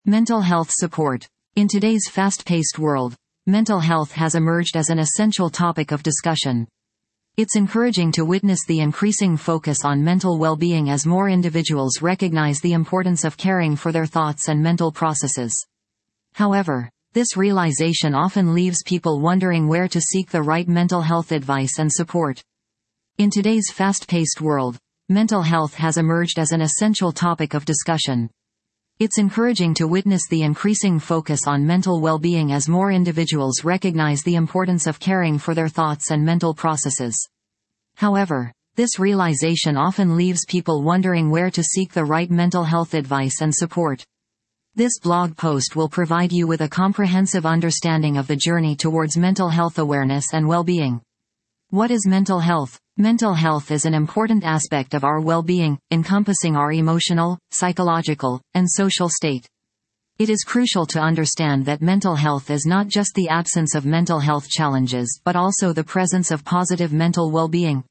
Mental health support. In today's fast-paced world, mental health has emerged as an essential topic of discussion. It's encouraging to witness the increasing focus on mental well-being as more individuals recognize the importance of caring for their thoughts and mental processes. However, this realization often leaves people wondering where to seek the right mental health advice and support. In today's fast-paced world, mental health has emerged as an essential topic of discussion. It's encouraging to witness the increasing focus on mental well-being as more individuals recognize the importance of caring for their thoughts and mental processes. However, this realization often leaves people wondering where to seek the right mental health advice and support. This blog post will provide you with a comprehensive understanding of the journey towards mental health awareness and well-being. What is mental health? Mental health is an important aspect of our well-being, encompassing our emotional, psychological, and social state. It is crucial to understand that mental health is not just the absence of mental health challenges but also the presence of positive mental well-being.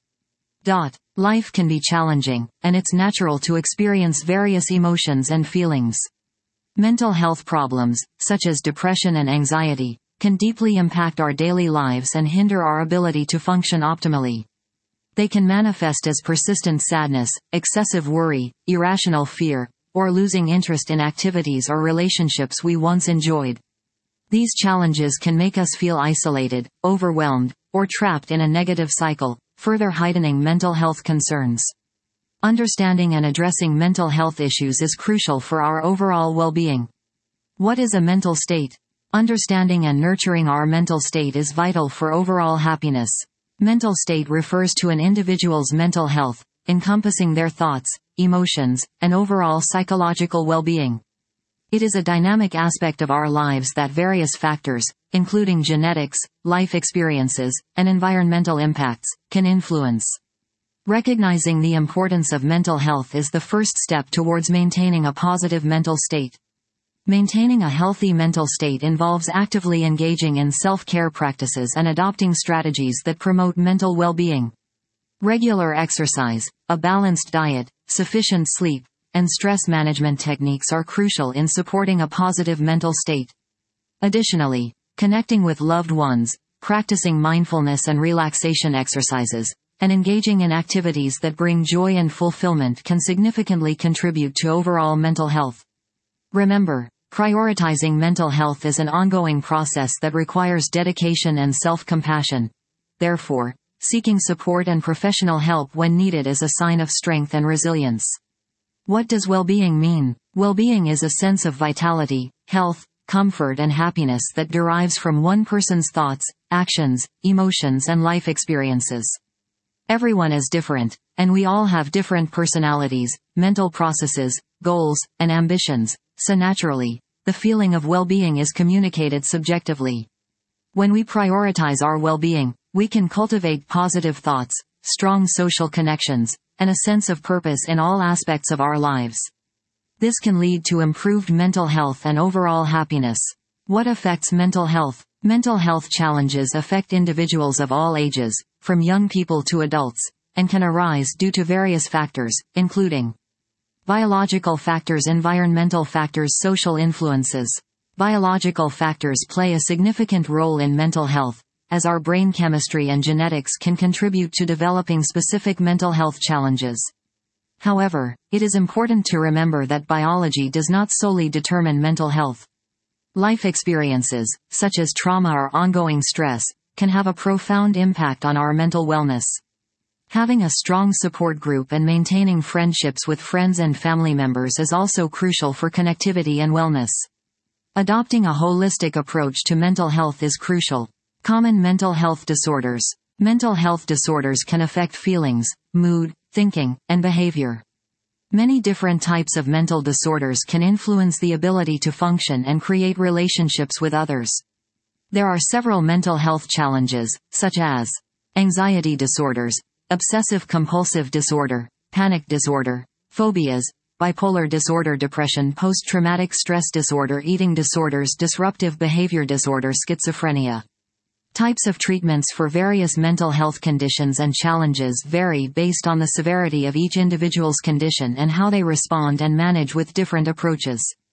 Life can be challenging, and it's natural to experience various emotions and feelings. Mental health problems, such as depression and anxiety, can deeply impact our daily lives and hinder our ability to function optimally. They can manifest as persistent sadness, excessive worry, irrational fear, or losing interest in activities or relationships we once enjoyed. These challenges can make us feel isolated, overwhelmed, or trapped in a negative cycle, further heightening mental health concerns. Understanding and addressing mental health issues is crucial for our overall well-being. What is a mental state? Understanding and nurturing our mental state is vital for overall happiness. Mental state refers to an individual's mental health, encompassing their thoughts, emotions, and overall psychological well-being. It is a dynamic aspect of our lives that various factors, including genetics, life experiences, and environmental impacts, can influence. Recognizing the importance of mental health is the first step towards maintaining a positive mental state. Maintaining a healthy mental state involves actively engaging in self-care practices and adopting strategies that promote mental well-being. Regular exercise, a balanced diet, sufficient sleep, and stress management techniques are crucial in supporting a positive mental state. Additionally, connecting with loved ones, practicing mindfulness and relaxation exercises, and engaging in activities that bring joy and fulfillment can significantly contribute to overall mental health. Remember, prioritizing mental health is an ongoing process that requires dedication and self-compassion. Therefore, seeking support and professional help when needed is a sign of strength and resilience. What does well-being mean? Well-being is a sense of vitality, health, comfort and happiness that derives from one person's thoughts, actions, emotions and life experiences. Everyone is different, and we all have different personalities, mental processes, goals, and ambitions. So naturally, the feeling of well-being is communicated subjectively. When we prioritize our well-being, we can cultivate positive thoughts, strong social connections, and a sense of purpose in all aspects of our lives. This can lead to improved mental health and overall happiness. What affects mental health? Mental health challenges affect individuals of all ages, from young people to adults, and can arise due to various factors, including biological factors, environmental factors, social influences. Biological factors play a significant role in mental health, as our brain chemistry and genetics can contribute to developing specific mental health challenges. However, it is important to remember that biology does not solely determine mental health. Life experiences, such as trauma or ongoing stress, can have a profound impact on our mental wellness. Having a strong support group and maintaining friendships with friends and family members is also crucial for connectivity and wellness. Adopting a holistic approach to mental health is crucial. Common mental health disorders. Mental health disorders can affect feelings, mood, thinking, and behavior. Many different types of mental disorders can influence the ability to function and create relationships with others. There are several mental health challenges, such as anxiety disorders, obsessive-compulsive disorder, panic disorder, phobias, bipolar disorder, depression, post-traumatic stress disorder, eating disorders, disruptive behavior disorder, schizophrenia. Types of treatments for various mental health conditions and challenges vary based on the severity of each individual's condition and how they respond and manage with different approaches.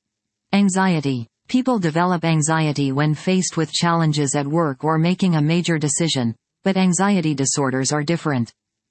Anxiety. People develop anxiety when faced with challenges at work or making a major decision, but anxiety disorders are different.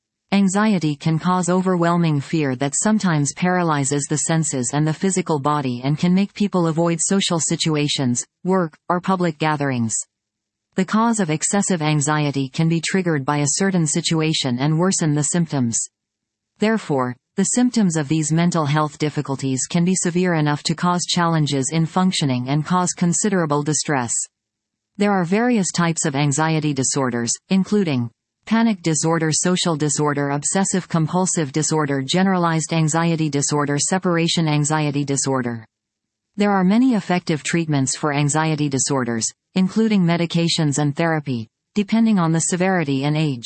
Anxiety can cause overwhelming fear that sometimes paralyzes the senses and the physical body and can make people avoid social situations, work, or public gatherings. The cause of excessive anxiety can be triggered by a certain situation and worsen the symptoms. Therefore, the symptoms of these mental health difficulties can be severe enough to cause challenges in functioning and cause considerable distress. There are various types of anxiety disorders, including panic disorder, social disorder, obsessive-compulsive disorder, generalized anxiety disorder, separation anxiety disorder. There are many effective treatments for anxiety disorders, including medications and therapy, depending on the severity and age.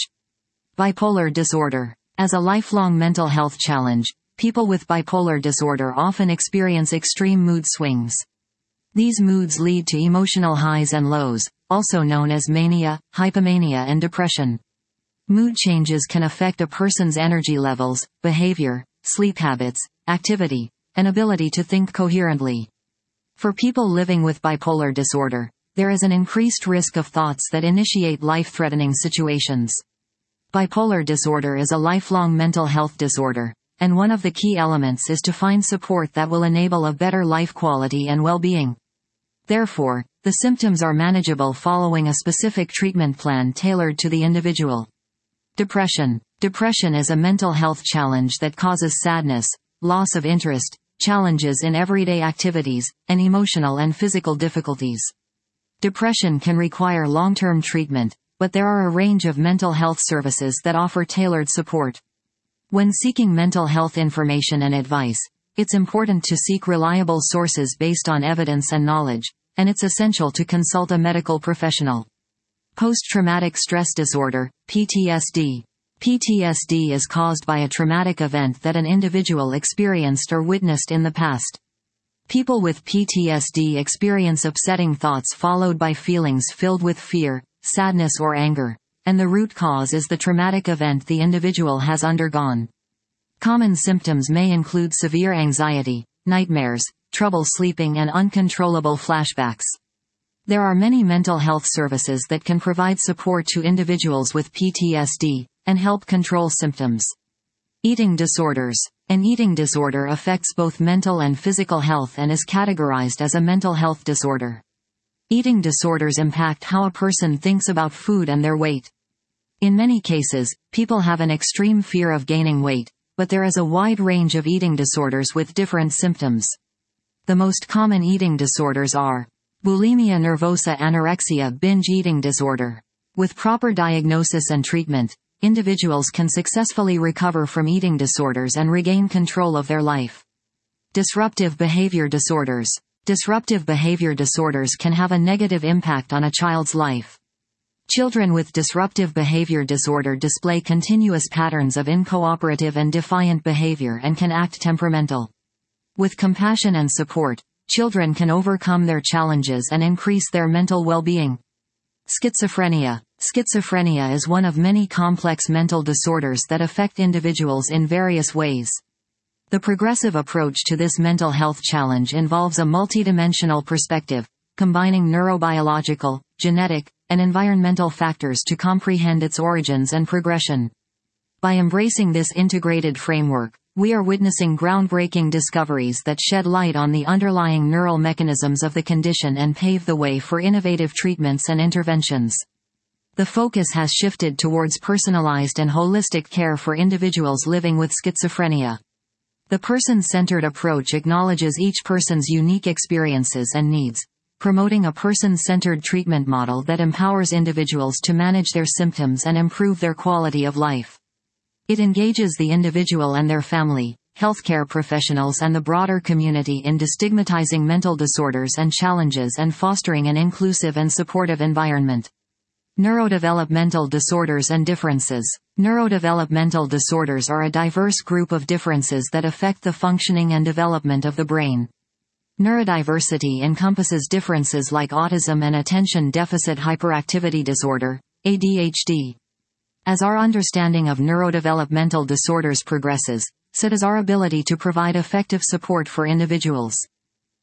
Bipolar disorder. As a lifelong mental health challenge, people with bipolar disorder often experience extreme mood swings. These moods lead to emotional highs and lows, also known as mania, hypomania, and depression. Mood changes can affect a person's energy levels, behavior, sleep habits, activity, and ability to think coherently. For people living with bipolar disorder, there is an increased risk of thoughts that initiate life-threatening situations. Bipolar disorder is a lifelong mental health disorder, and one of the key elements is to find support that will enable a better life quality and well-being. Therefore, the symptoms are manageable following a specific treatment plan tailored to the individual. Depression. Depression is a mental health challenge that causes sadness, loss of interest, challenges in everyday activities, and emotional and physical difficulties. Depression can require long-term treatment, but there are a range of mental health services that offer tailored support. When seeking mental health information and advice, it's important to seek reliable sources based on evidence and knowledge, and it's essential to consult a medical professional. Post-traumatic stress disorder, PTSD. PTSD is caused by a traumatic event that an individual experienced or witnessed in the past. People with PTSD experience upsetting thoughts followed by feelings filled with fear, sadness or anger, and the root cause is the traumatic event the individual has undergone. Common symptoms may include severe anxiety, nightmares, trouble sleeping, and uncontrollable flashbacks. There are many mental health services that can provide support to individuals with PTSD, and help control symptoms. Eating disorders. An eating disorder affects both mental and physical health and is categorized as a mental health disorder. Eating disorders impact how a person thinks about food and their weight. In many cases, people have an extreme fear of gaining weight, but there is a wide range of eating disorders with different symptoms. The most common eating disorders are bulimia nervosa, anorexia, binge eating disorder. With proper diagnosis and treatment, individuals can successfully recover from eating disorders and regain control of their life. Disruptive behavior disorders. Disruptive behavior disorders can have a negative impact on a child's life. Children with disruptive behavior disorder display continuous patterns of incooperative and defiant behavior and can act temperamental. With compassion and support, children can overcome their challenges and increase their mental well-being. Schizophrenia. Schizophrenia is one of many complex mental disorders that affect individuals in various ways. The progressive approach to this mental health challenge involves a multidimensional perspective, combining neurobiological, genetic, and environmental factors to comprehend its origins and progression. By embracing this integrated framework, we are witnessing groundbreaking discoveries that shed light on the underlying neural mechanisms of the condition and pave the way for innovative treatments and interventions. The focus has shifted towards personalized and holistic care for individuals living with schizophrenia. The person-centered approach acknowledges each person's unique experiences and needs, promoting a person-centered treatment model that empowers individuals to manage their symptoms and improve their quality of life. It engages the individual and their family, healthcare professionals, and the broader community in destigmatizing mental disorders and challenges and fostering an inclusive and supportive environment. Neurodevelopmental disorders and differences. Neurodevelopmental disorders are a diverse group of differences that affect the functioning and development of the brain. Neurodiversity encompasses differences like autism and attention deficit hyperactivity disorder, ADHD. As our understanding of neurodevelopmental disorders progresses, so does our ability to provide effective support for individuals.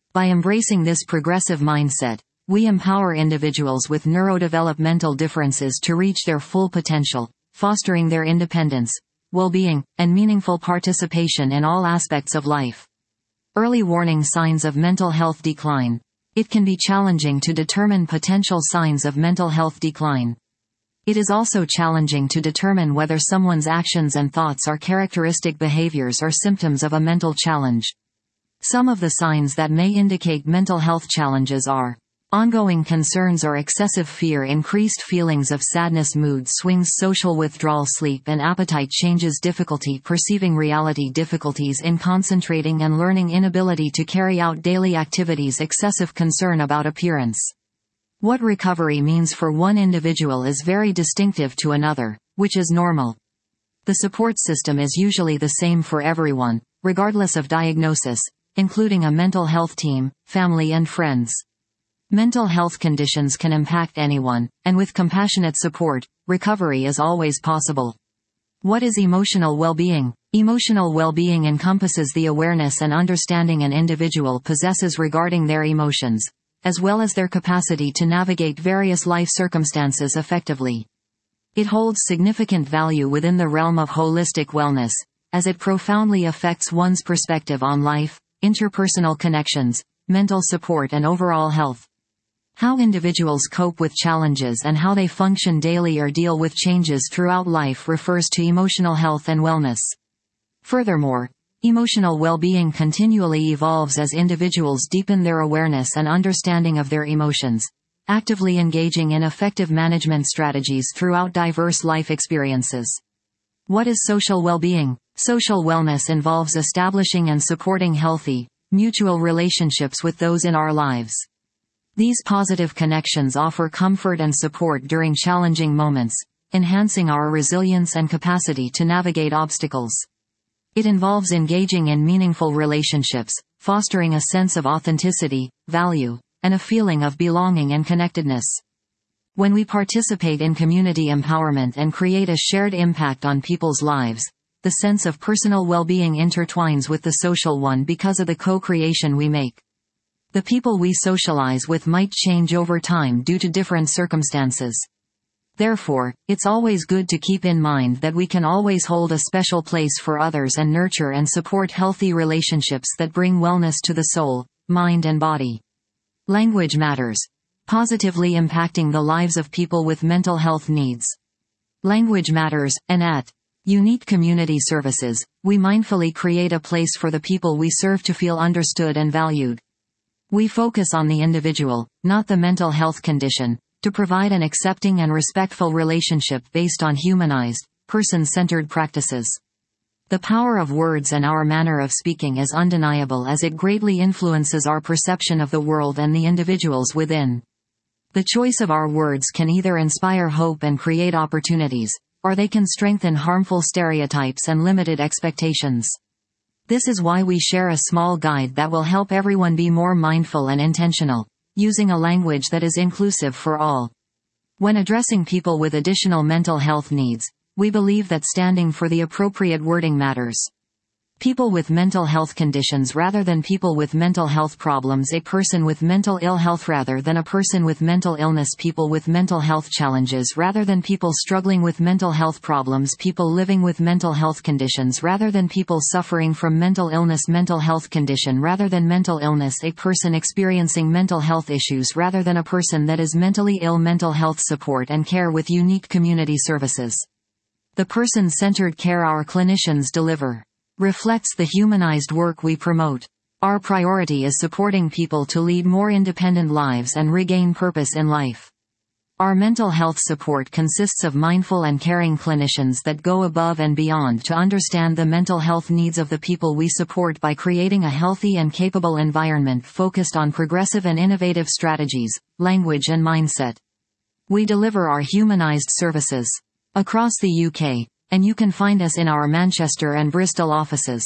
By embracing this progressive mindset, we empower individuals with neurodevelopmental differences to reach their full potential, fostering their independence, well-being, and meaningful participation in all aspects of life. Early warning signs of mental health decline. It can be challenging to determine potential signs of mental health decline. It is also challenging to determine whether someone's actions and thoughts are characteristic behaviors or symptoms of a mental challenge. Some of the signs that may indicate mental health challenges are ongoing concerns or excessive fear, increased feelings of sadness, mood swings, social withdrawal, sleep and appetite changes, difficulty perceiving reality, difficulties in concentrating and learning, inability to carry out daily activities, excessive concern about appearance. What recovery means for one individual is very distinctive to another, which is normal. The support system is usually the same for everyone, regardless of diagnosis, including a mental health team, family and friends. Mental health conditions can impact anyone, and with compassionate support, recovery is always possible. What is emotional well-being? Emotional well-being encompasses the awareness and understanding an individual possesses regarding their emotions, as well as their capacity to navigate various life circumstances effectively. It holds significant value within the realm of holistic wellness, as it profoundly affects one's perspective on life, interpersonal connections, mental support and overall health. How individuals cope with challenges and how they function daily or deal with changes throughout life refers to emotional health and wellness. Furthermore, emotional well-being continually evolves as individuals deepen their awareness and understanding of their emotions, actively engaging in effective management strategies throughout diverse life experiences. What is social well-being? Social wellness involves establishing and supporting healthy, mutual relationships with those in our lives. These positive connections offer comfort and support during challenging moments, enhancing our resilience and capacity to navigate obstacles. It involves engaging in meaningful relationships, fostering a sense of authenticity, value, and a feeling of belonging and connectedness. When we participate in community empowerment and create a shared impact on people's lives, the sense of personal well-being intertwines with the social one because of the co-creation we make. The people we socialize with might change over time due to different circumstances. Therefore, it's always good to keep in mind that we can always hold a special place for others and nurture and support healthy relationships that bring wellness to the soul, mind and body. Language matters. Positively impacting the lives of people with mental health needs. Language matters, and at Unique Community Services, we mindfully create a place for the people we serve to feel understood and valued. We focus on the individual, not the mental health condition, to provide an accepting and respectful relationship based on humanized, person-centered practices. The power of words and our manner of speaking is undeniable as it greatly influences our perception of the world and the individuals within. The choice of our words can either inspire hope and create opportunities, or they can strengthen harmful stereotypes and limited expectations. This is why we share a small guide that will help everyone be more mindful and intentional, using a language that is inclusive for all. When addressing people with additional mental health needs, we believe that standing for the appropriate wording matters. People with mental health conditions rather than people with mental health problems, a person with mental ill health rather than a person with mental illness, people with mental health challenges rather than people struggling with mental health problems, people living with mental health conditions rather than people suffering from mental illness, mental health condition rather than mental illness, a person experiencing mental health issues rather than a person that is mentally ill, mental health support and care with Unique Community Services. The person-centered care our clinicians deliver reflects the humanized work we promote. Our priority is supporting people to lead more independent lives and regain purpose in life. Our mental health support consists of mindful and caring clinicians that go above and beyond to understand the mental health needs of the people we support by creating a healthy and capable environment focused on progressive and innovative strategies, language and mindset. We deliver our humanized services across the UK, and you can find us in our Manchester and Bristol offices.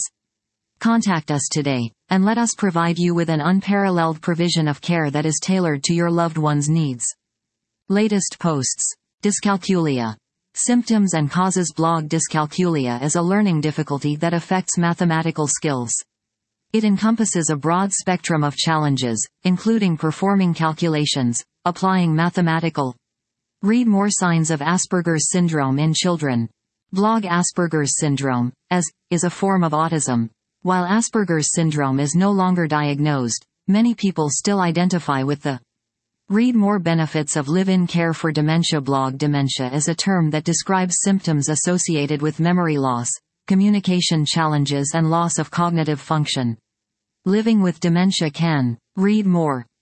Contact us today, and let us provide you with an unparalleled provision of care that is tailored to your loved one's needs. Latest posts. Dyscalculia. Symptoms and causes. Blog. Dyscalculia is a learning difficulty that affects mathematical skills. It encompasses a broad spectrum of challenges, including performing calculations, applying mathematical. Read more signs of Asperger's syndrome in children. Blog Asperger's syndrome, is a form of autism. While Asperger's syndrome is no longer diagnosed, many people still identify with the. Read more benefits of live-in care for dementia. Blog dementia is a term that describes symptoms associated with memory loss, communication challenges and loss of cognitive function. Living with dementia can. Read more.